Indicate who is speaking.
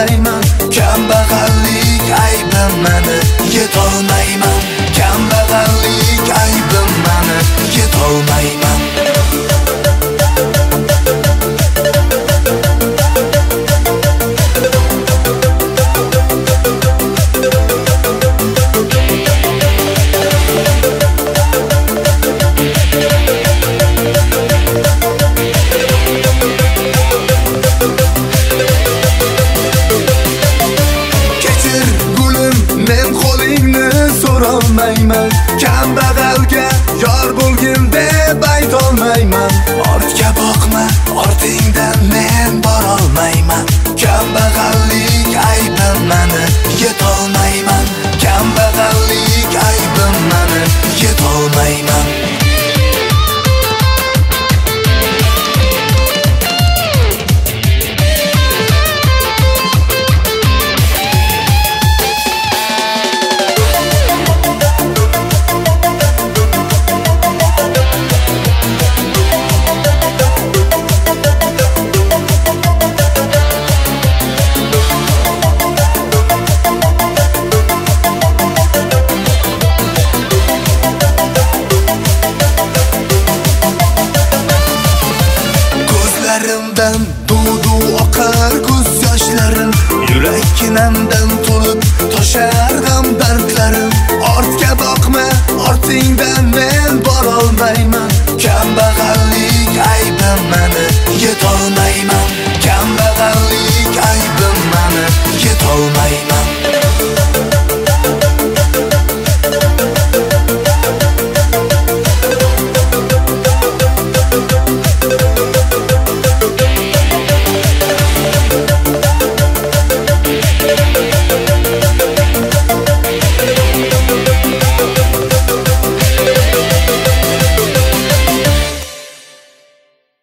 Speaker 1: yetolmayman. Kambag'allik aybim meni yetolmayman. Kambag'allik aybim meni yetolmayman. Kambag'alga yor bo'lgin deb aytolmayman. Ortga boqma, ortingdan men borolmayman. Kambag'allik aybim meni yetolmayman. Kambag'allik aybim meni yetolmayman. Ko'zlarimdan duv oqar ko'z yoshlarim, yurakkinamdan to'lib toshar g'am dardlarim. Ortga boqma, ortingdan men borolmayman. Kambag'allik aybim meni yetolmayman.